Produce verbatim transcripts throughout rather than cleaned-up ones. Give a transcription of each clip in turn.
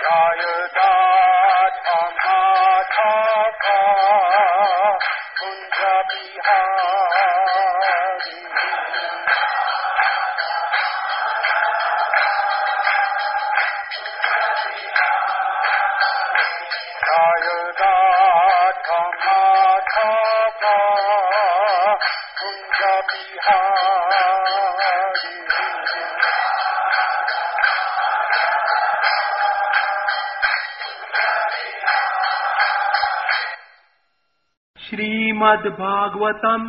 श्रीमद् भागवतम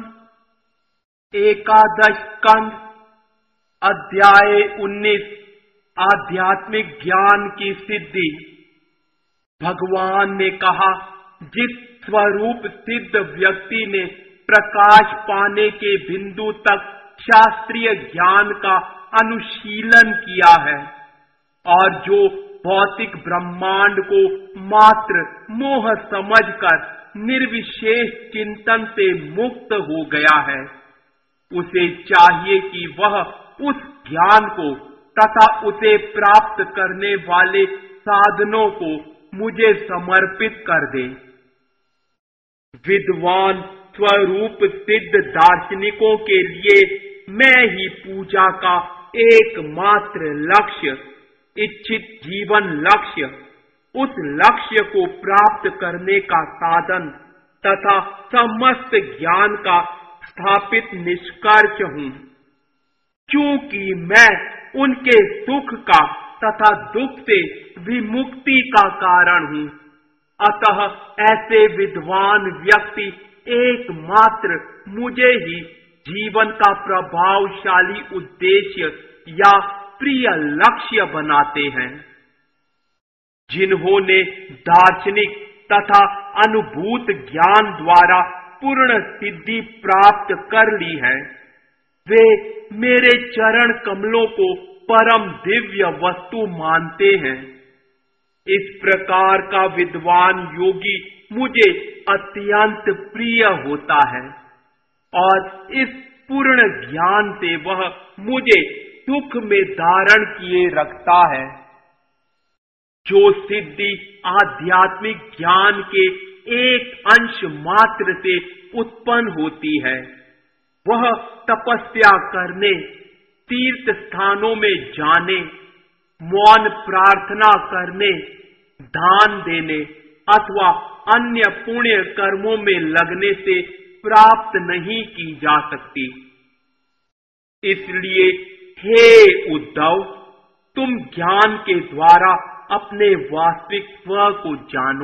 एकादश स्कंध अध्याय उन्नीस आध्यात्मिक ज्ञान की सिद्धि। भगवान ने कहा, जिस स्वरूप सिद्ध व्यक्ति ने प्रकाश पाने के बिंदु तक शास्त्रीय ज्ञान का अनुशीलन किया है और जो भौतिक ब्रह्मांड को मात्र मोह समझकर निर्विशेष चिंतन से मुक्त हो गया है, उसे चाहिए कि वह उस ज्ञान को तथा उसे प्राप्त करने वाले साधनों को मुझे समर्पित कर दे। विद्वान स्वरूप सिद्ध दार्शनिकों के लिए मैं ही पूजा का एकमात्र लक्ष्य, इच्छित जीवन लक्ष्य, उस लक्ष्य को प्राप्त करने का साधन तथा समस्त ज्ञान का स्थापित निष्कर्ष हूँ। चूंकि मैं उनके सुख का तथा दुख से विमुक्ति का कारण हूँ, अतः ऐसे विद्वान व्यक्ति एकमात्र मुझे ही जीवन का प्रभावशाली उद्देश्य या प्रिय लक्ष्य बनाते हैं। जिन्होंने दार्शनिक तथा अनुभूत ज्ञान द्वारा पूर्ण सिद्धि प्राप्त कर ली है, वे मेरे चरण कमलों को परम दिव्य वस्तु मानते हैं। इस प्रकार का विद्वान योगी मुझे अत्यंत प्रिय होता है और इस पूर्ण ज्ञान से वह मुझे सुख में धारण किए रखता है। जो सिद्धि आध्यात्मिक ज्ञान के एक अंश मात्र से उत्पन्न होती है, वह तपस्या करने, तीर्थ स्थानों में जाने, मौन प्रार्थना करने, दान देने अथवा अन्य पुण्य कर्मों में लगने से प्राप्त नहीं की जा सकती। इसलिए हे उद्धव, तुम ज्ञान के द्वारा अपने वास्तविक स्व को जानो।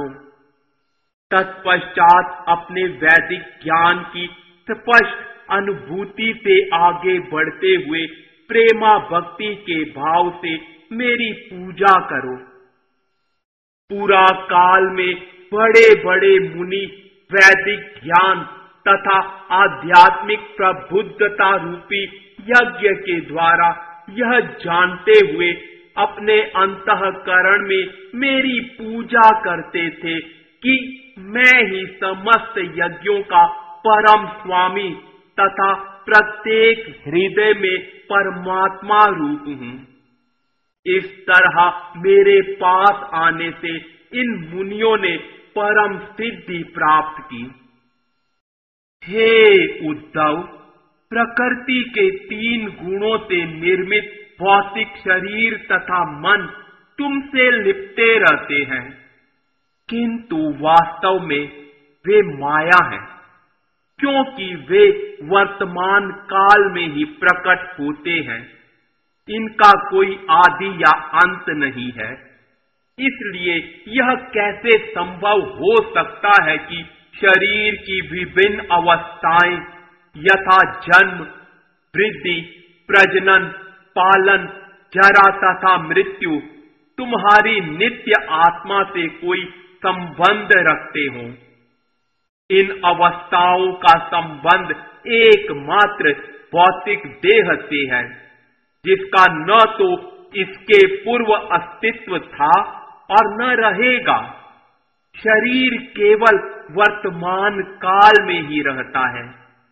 तत्पश्चात अपने वैदिक ज्ञान की स्पष्ट अनुभूति से आगे बढ़ते हुए प्रेमा भक्ति के भाव से मेरी पूजा करो। पूरा काल में बड़े बड़े मुनि वैदिक ज्ञान तथा आध्यात्मिक प्रबुद्धता रूपी यज्ञ के द्वारा यह जानते हुए अपने अंतःकरण में मेरी पूजा करते थे कि मैं ही समस्त यज्ञों का परम स्वामी तथा प्रत्येक हृदय में परमात्मा रूप हूँ। इस तरह मेरे पास आने से इन मुनियों ने परम सिद्धि प्राप्त की। हे उद्धव, प्रकृति के तीन गुणों से निर्मित भौतिक शरीर तथा मन तुमसे लिपटे रहते हैं, किंतु वास्तव में वे माया हैं, क्योंकि वे वर्तमान काल में ही प्रकट होते हैं। इनका कोई आदि या अंत नहीं है। इसलिए यह कैसे संभव हो सकता है कि शरीर की विभिन्न अवस्थाएं यथा जन्म, वृद्धि, प्रजनन, पालन, जरा तथा मृत्यु तुम्हारी नित्य आत्मा से कोई संबंध रखते हो। इन अवस्थाओं का संबंध एकमात्र भौतिक देह से है, जिसका न तो इसके पूर्व अस्तित्व था और न रहेगा। शरीर केवल वर्तमान काल में ही रहता है।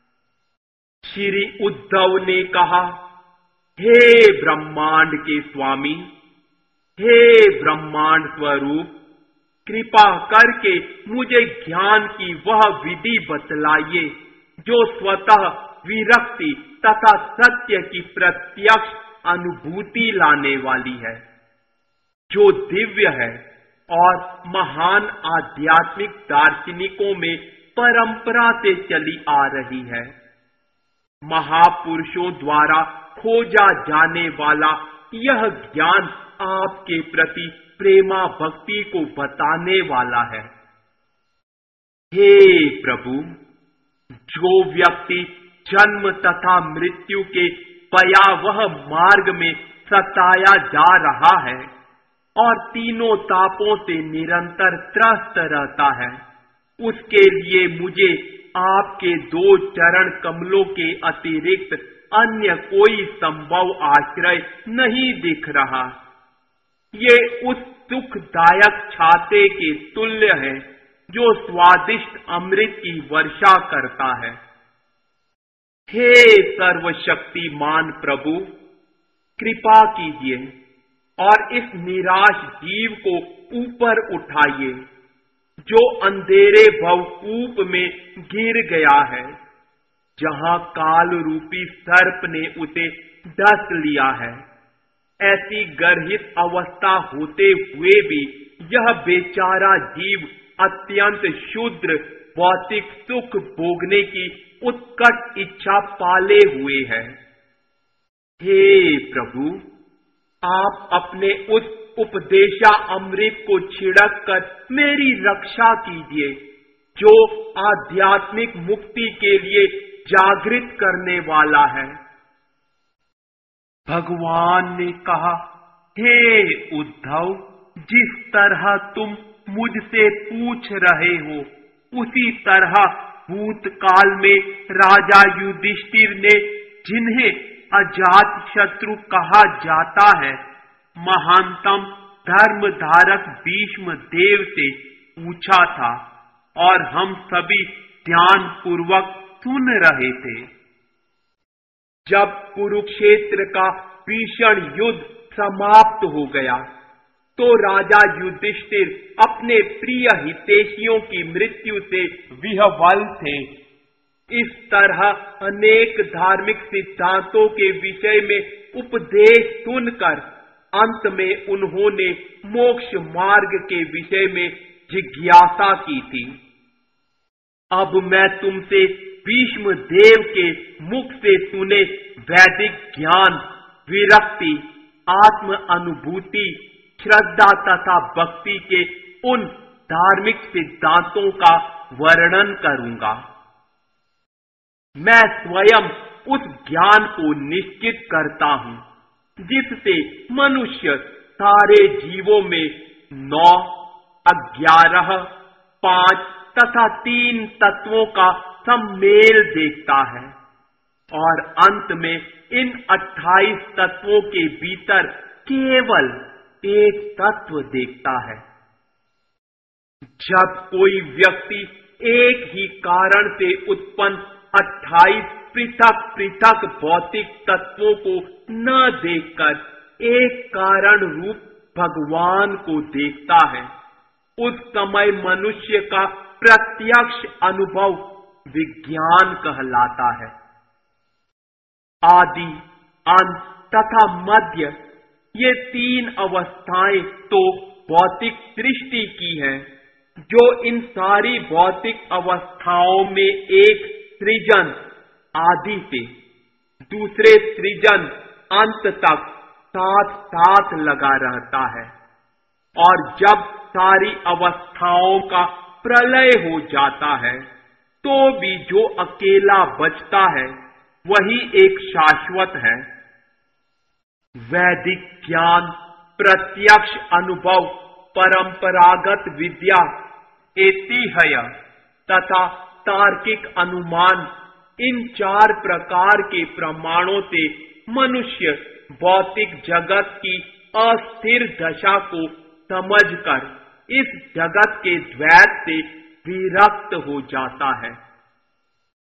श्री उद्धव ने कहा, हे ब्रह्मांड के स्वामी, हे ब्रह्मांड स्वरूप, कृपा करके मुझे ज्ञान की वह विधि बतलाइए जो स्वतः विरक्ति तथा सत्य की प्रत्यक्ष अनुभूति लाने वाली है, जो दिव्य है और महान आध्यात्मिक दार्शनिकों में परंपरा से चली आ रही है। महापुरुषों द्वारा खोजा जाने वाला यह ज्ञान आपके प्रति प्रेमा भक्ति को बताने वाला है। हे प्रभु, जो व्यक्ति जन्म तथा मृत्यु के भयावह मार्ग में सताया जा रहा है और तीनों तापों से निरंतर त्रस्त रहता है, उसके लिए मुझे आपके दो चरण कमलों के अतिरिक्त अन्य कोई संभव आश्रय नहीं दिख रहा। ये उस सुखदायक छाते के तुल्य है जो स्वादिष्ट अमृत की वर्षा करता है। हे सर्वशक्तिमान प्रभु, कृपा कीजिए और इस निराश जीव को ऊपर उठाइए जो अंधेरे भवकूप में गिर गया है, जहां काल रूपी सर्प ने उसे डस लिया है। ऐसी गर्हित अवस्था होते हुए भी यह बेचारा जीव अत्यंत क्षुद्र भौतिक सुख भोगने की उत्कट इच्छा पाले हुए है। हे प्रभु, आप अपने उस उपदेशा अमृत को छिड़क कर मेरी रक्षा कीजिए, जो आध्यात्मिक मुक्ति के लिए जागृत करने वाला है। भगवान ने कहा, हे उद्धव, जिस तरह तुम मुझसे पूछ रहे हो, उसी तरह भूतकाल में राजा युधिष्ठिर ने, जिन्हें अजात शत्रु कहा जाता है, महानतम धर्मधारक भीष्म देव से पूछा था और हम सभी ध्यान पूर्वक सुन रहे थे। जब कुरुक्षेत्र का भीषण युद्ध समाप्त हो गया तो राजा युधिष्ठिर अपने प्रिय हितैषियों की मृत्यु से विह्वल थे। इस तरह अनेक धार्मिक सिद्धांतों के विषय में उपदेश सुनकर अंत में उन्होंने मोक्ष मार्ग के विषय में जिज्ञासा की थी। अब मैं तुमसे भीष्म देव के मुख से सुने वैदिक ज्ञान, विरक्ति, आत्म अनुभूति, श्रद्धा तथा भक्ति के उन धार्मिक सिद्धांतों का वर्णन करूंगा। मैं स्वयं उस ज्ञान को निश्चित करता हूं जिससे मनुष्य सारे जीवों में नौ, ग्यारह, पांच तथा तीन तत्वों का सम्मेल देखता है और अंत में इन अट्ठाईस तत्वों के भीतर केवल एक तत्व देखता है। जब कोई व्यक्ति एक ही कारण से उत्पन्न अट्ठाईस पृथक पृथक भौतिक तत्वों को न देखकर एक कारण रूप भगवान को देखता है, उस समय मनुष्य का प्रत्यक्ष अनुभव विज्ञान कहलाता है। आदि, अंत तथा मध्य, ये तीन अवस्थाएं तो भौतिक सृष्टि की हैं, जो इन सारी भौतिक अवस्थाओं में एक सृजन आदि से दूसरे सृजन अंत तक साथ साथ लगा रहता है, और जब सारी अवस्थाओं का प्रलय हो जाता है तो भी जो अकेला बचता है वही एक शाश्वत है। वैदिक ज्ञान, प्रत्यक्ष अनुभव, परंपरागत विद्या, ऐतिह्य तथा तार्किक अनुमान, इन चार प्रकार के प्रमाणों से मनुष्य भौतिक जगत की अस्थिर दशा को समझकर इस जगत के द्वैत से विरक्त हो जाता है।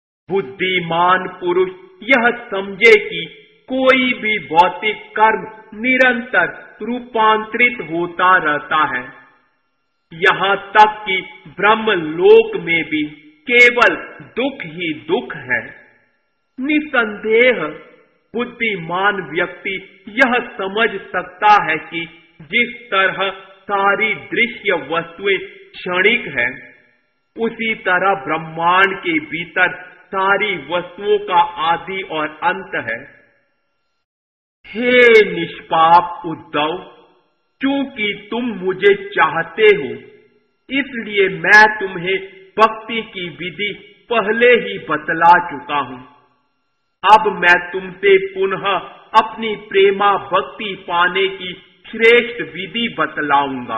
बुद्धिमान पुरुष यह समझे कि कोई भी भौतिक कर्म निरंतर रूपांतरित होता रहता है। यहाँ तक कि ब्रह्म लोक में भी केवल दुख ही दुख है। निसंदेह बुद्धिमान व्यक्ति यह समझ सकता है कि जिस तरह सारी दृश्य वस्तुएं क्षणिक है, उसी तरह ब्रह्मांड के भीतर सारी वस्तुओं का आदि और अंत है। हे निष्पाप उद्धव, क्योंकि तुम मुझे चाहते हो, इसलिए मैं तुम्हें भक्ति की विधि पहले ही बतला चुका हूं। अब मैं तुमसे पुनः अपनी प्रेमा भक्ति पाने की श्रेष्ठ विधि बतलाऊंगा।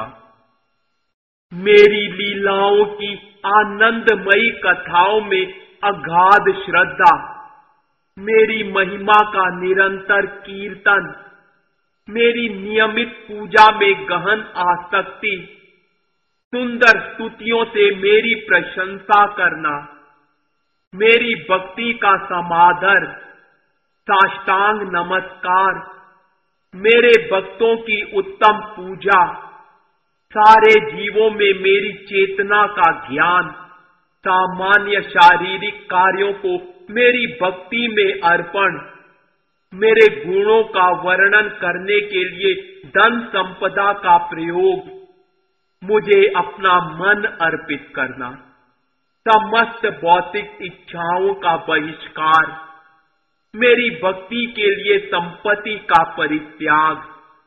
मेरी लीलाओं की आनंदमयी कथाओं में अगाध श्रद्धा, मेरी महिमा का निरंतर कीर्तन, मेरी नियमित पूजा में गहन आसक्ति, सुंदर स्तुतियों से मेरी प्रशंसा करना, मेरी भक्ति का समादर, साष्टांग नमस्कार, मेरे भक्तों की उत्तम पूजा, सारे जीवों में मेरी चेतना का ज्ञान, सामान्य शारीरिक कार्यों को मेरी भक्ति में अर्पण, मेरे गुणों का वर्णन करने के लिए धन संपदा का प्रयोग, मुझे अपना मन अर्पित करना, समस्त भौतिक इच्छाओं का बहिष्कार, मेरी भक्ति के लिए संपत्ति का परित्याग,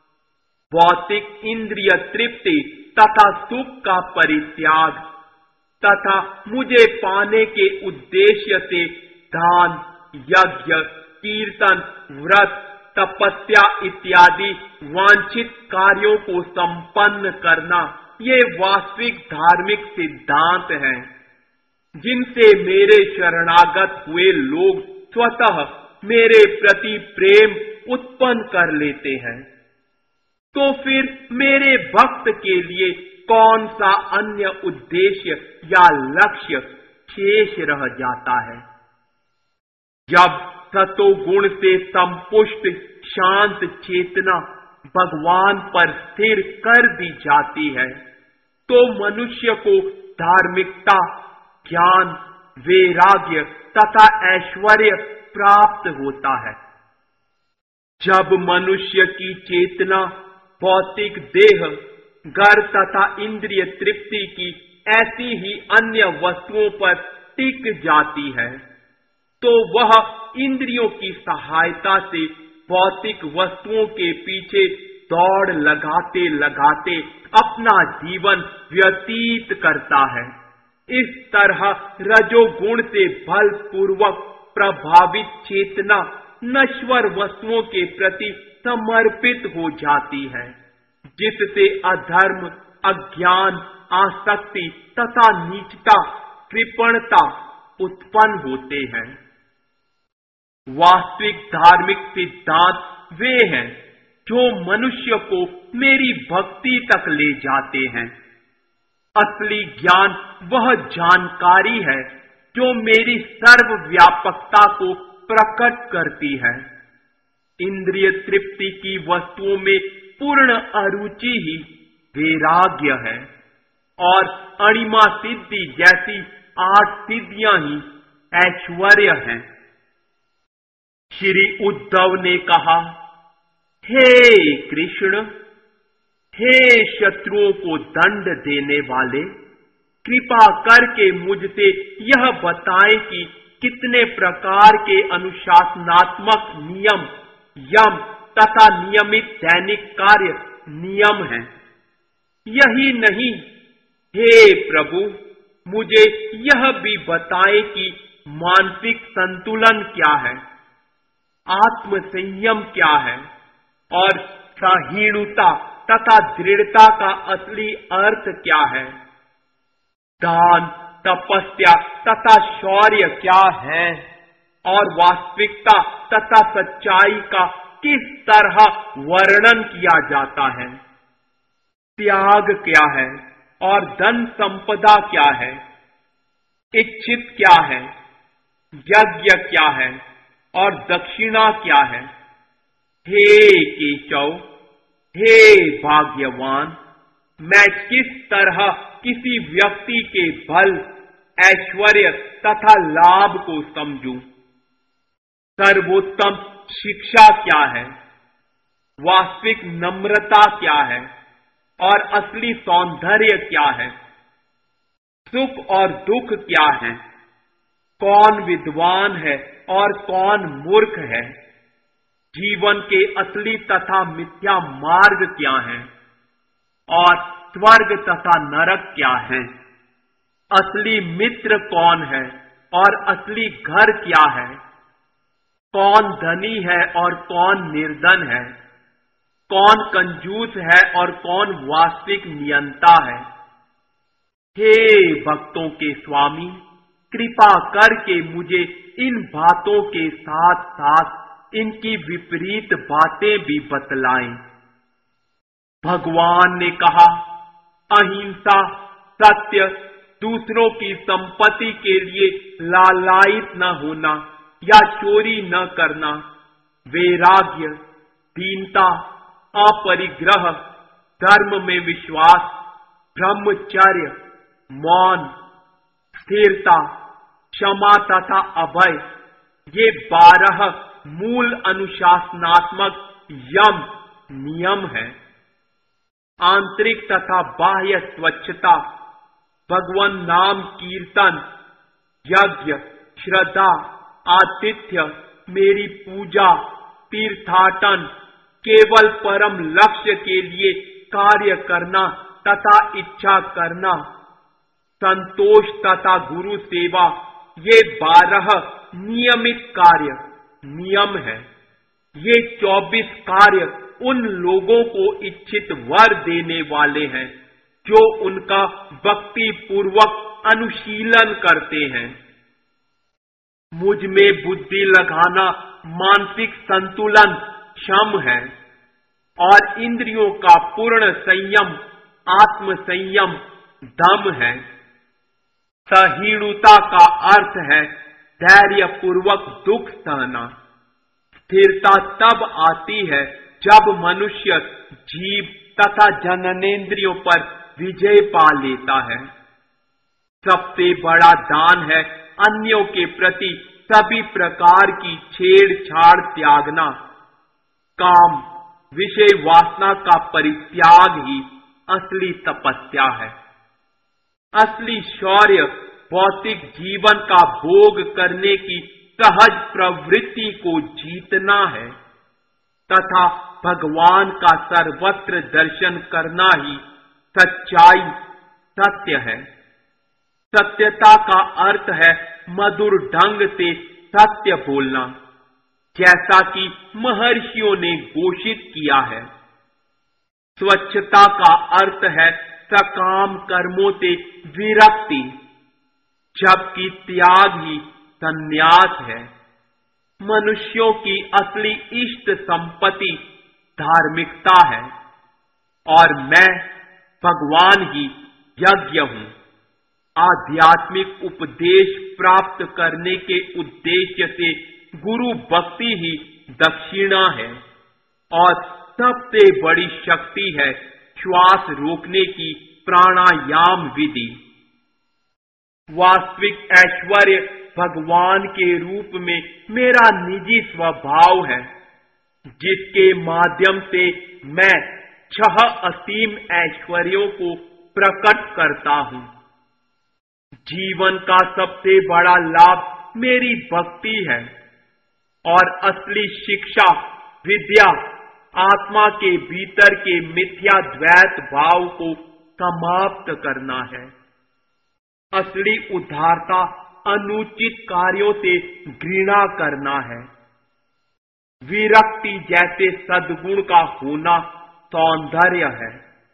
भौतिक इंद्रिय तृप्ति तथा सुख का परित्याग, तथा मुझे पाने के उद्देश्य से दान, यज्ञ, कीर्तन, व्रत, तपस्या इत्यादि वांछित कार्यों को संपन्न करना, ये वास्तविक धार्मिक सिद्धांत हैं, जिनसे मेरे शरणागत हुए लोग स्वतः मेरे प्रति प्रेम उत्पन्न कर लेते हैं। तो फिर मेरे भक्त के लिए कौन सा अन्य उद्देश्य या लक्ष्य शेष रह जाता है? जब सतोगुण से संपुष्ट शांत चेतना भगवान पर स्थिर कर दी जाती है, तो मनुष्य को धार्मिकता, ज्ञान, वैराग्य तथा ऐश्वर्य प्राप्त होता है। जब मनुष्य की चेतना भौतिक देह, घर तथा इंद्रिय तृप्ति की ऐसी ही अन्य वस्तुओं पर टिक जाती है, तो वह इंद्रियों की सहायता से भौतिक वस्तुओं के पीछे दौड़ लगाते लगाते अपना जीवन व्यतीत करता है। इस तरह रजोगुण से बलपूर्वक प्रभावित चेतना नश्वर वस्तुओं के प्रति समर्पित हो जाती है, जिससे अधर्म, अज्ञान, आसक्ति तथा नीचता, कृपणता उत्पन्न होते हैं। वास्तविक धार्मिक सिद्धांत वे हैं जो मनुष्य को मेरी भक्ति तक ले जाते हैं। असली ज्ञान वह जानकारी है जो मेरी सर्वव्यापकता को प्रकट करती है। इंद्रिय तृप्ति की वस्तुओं में पूर्ण अरुचि ही वैराग्य है, और अणिमा सिद्धि जैसी आठ सिद्धियां ही ऐश्वर्य हैं। श्री उद्धव ने कहा, हे कृष्ण, हे शत्रुओं को दंड देने वाले, कृपा करके मुझसे यह बताएं कि कितने प्रकार के अनुशासनात्मक नियम, यम तथा नियमित दैनिक कार्य नियम हैं। यही नहीं, हे प्रभु, मुझे यह भी बताएं कि मानसिक संतुलन क्या है, आत्म संयम क्या है, और सहीणुता तथा दृढ़ता का असली अर्थ क्या है, दान, तपस्या तथा शौर्य क्या है, और वास्तविकता तथा सच्चाई का किस तरह वर्णन किया जाता है, त्याग क्या है और धन संपदा क्या है, इच्छित क्या है, यज्ञ क्या है और दक्षिणा क्या है। हे केशव, हे भाग्यवान, मैं किस तरह किसी व्यक्ति के बल, ऐश्वर्य तथा लाभ को समझूं? सर्वोत्तम शिक्षा क्या है? वास्तविक नम्रता क्या है? और असली सौंदर्य क्या है? सुख और दुख क्या है? कौन विद्वान है और कौन मूर्ख है? जीवन के असली तथा मिथ्या मार्ग क्या है? और स्वर्ग तथा नरक क्या है? असली मित्र कौन है और असली घर क्या है? कौन धनी है और कौन निर्धन है? कौन कंजूस है और कौन वास्तविक नियंता है? हे भक्तों के स्वामी, कृपा करके मुझे इन बातों के साथ साथ इनकी विपरीत बातें भी बतलाएं। भगवान ने कहा, अहिंसा, सत्य, दूसरों की संपत्ति के लिए लालायित न होना या चोरी न करना, वैराग्य, दीनता, अपरिग्रह, धर्म में विश्वास, ब्रह्मचर्य, मौन, स्थिरता, क्षमा तथा अभय, ये बारह मूल अनुशासनात्मक यम नियम है। आंतरिक तथा बाह्य स्वच्छता, भगवान नाम कीर्तन, यज्ञ, श्रद्धा, आतिथ्य, मेरी पूजा, तीर्थाटन, केवल परम लक्ष्य के लिए कार्य करना तथा इच्छा करना, संतोष तथा गुरु सेवा, ये बारह नियमित कार्य नियम है। ये चौबीस कार्य उन लोगों को इच्छित वर देने वाले हैं जो उनका भक्ति पूर्वक अनुशीलन करते हैं। मुझ में बुद्धि लगाना मानसिक संतुलन क्षम है और इंद्रियों का पूर्ण संयम आत्म संयम दम है। सहीणुता का अर्थ है धैर्य पूर्वक दुख सहना। स्थिरता तब आती है जब मनुष्य जीव तथा जननेंद्रियों पर विजय पा लेता है। सबसे बड़ा दान है अन्यों के प्रति सभी प्रकार की छेड़छाड़ त्यागना। काम, विषय वासना का परित्याग ही असली तपस्या है। असली शौर्य भौतिक जीवन का भोग करने की सहज प्रवृत्ति को जीतना है तथा भगवान का सर्वत्र दर्शन करना ही सच्चाई सत्य है। सत्यता का अर्थ है मधुर ढंग से सत्य बोलना, जैसा कि महर्षियों ने घोषित किया है। स्वच्छता का अर्थ है सकाम कर्मों से विरक्ति, जबकि त्याग ही संन्यास है। मनुष्यों की असली इष्ट संपत्ति धार्मिकता है और मैं भगवान ही यज्ञ हूं। आध्यात्मिक उपदेश प्राप्त करने के उद्देश्य से गुरु भक्ति ही दक्षिणा है और सबसे बड़ी शक्ति है श्वास रोकने की प्राणायाम विधि। वास्तविक ऐश्वर्य भगवान के रूप में मेरा निजी स्वभाव है, जिसके माध्यम से मैं छह असीम ऐश्वर्यों को प्रकट करता हूं। जीवन का सबसे बड़ा लाभ मेरी भक्ति है और असली शिक्षा विद्या आत्मा के भीतर के मिथ्या द्वैत भाव को समाप्त करना है। असली उदारता अनुचित कार्यों से घृणा करना है। विरक्ति जैसे सद्गुण का होना सौंदर्य है।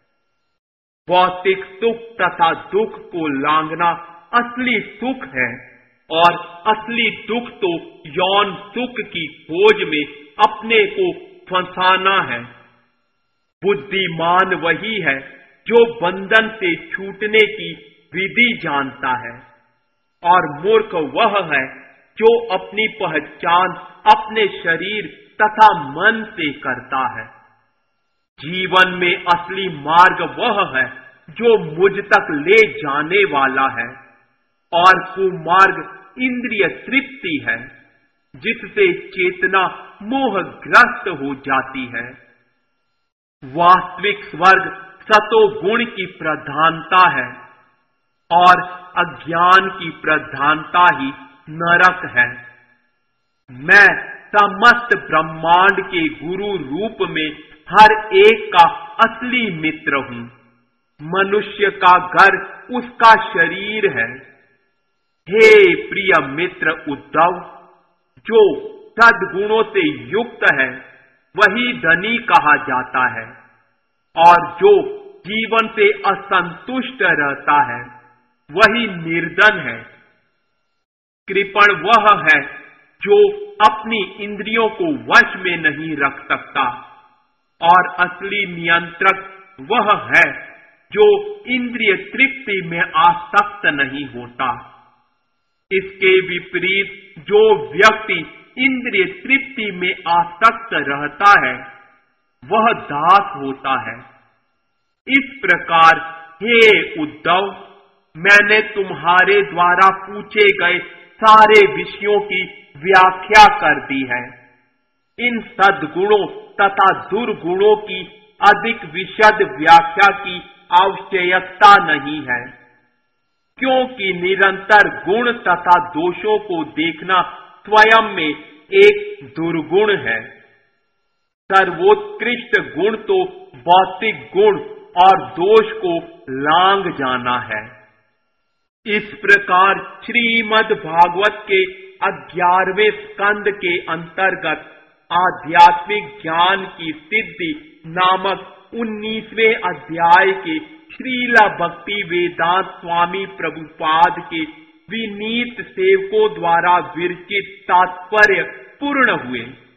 भौतिक सुख तथा दुख को लांघना असली सुख है और असली दुख तो यौन सुख की खोज में अपने को फंसाना है। बुद्धिमान वही है जो बंधन से छूटने की विधि जानता है और मूर्ख वह है जो अपनी पहचान अपने शरीर तथा मन से करता है। जीवन में असली मार्ग वह है जो मुझ तक ले जाने वाला है, और कुमार्ग इंद्रिय तृप्ति है, जिससे चेतना मोहग्रस्त हो जाती है। वास्तविक स्वर्ग सतोगुण की प्रधानता है, और अज्ञान की प्रधानता ही नरक है। मैं समस्त ब्रह्मांड के गुरु रूप में हर एक का असली मित्र हूं। मनुष्य का घर उसका शरीर है। हे प्रिय मित्र उद्धव, जो सद्गुणों से युक्त है वही धनी कहा जाता है, और जो जीवन से असंतुष्ट रहता है वही निर्धन है। कृपण वह है जो अपनी इंद्रियों को वश में नहीं रख सकता, और असली नियंत्रक वह है जो इंद्रिय तृप्ति में आसक्त नहीं होता। इसके विपरीत जो व्यक्ति इंद्रिय तृप्ति में आसक्त रहता है वह दास होता है। इस प्रकार हे उद्धव, मैंने तुम्हारे द्वारा पूछे गए सारे विषयों की व्याख्या कर दी है। इन सद्गुणों तथा दुर्गुणों की अधिक विशद व्याख्या की आवश्यकता नहीं है, क्योंकि निरंतर गुण तथा दोषों को देखना स्वयं में एक दुर्गुण है। सर्वोत्कृष्ट गुण तो भौतिक गुण और दोष को लांघ जाना है। इस प्रकार श्रीमद् भागवत के ग्यारहवें स्कंद के अंतर्गत आध्यात्मिक ज्ञान की सिद्धि नामक उन्नीसवें अध्याय के श्रीला भक्ति वेदांत स्वामी प्रभुपाद के विनीत सेवकों द्वारा विरचित तात्पर्य पूर्ण हुए।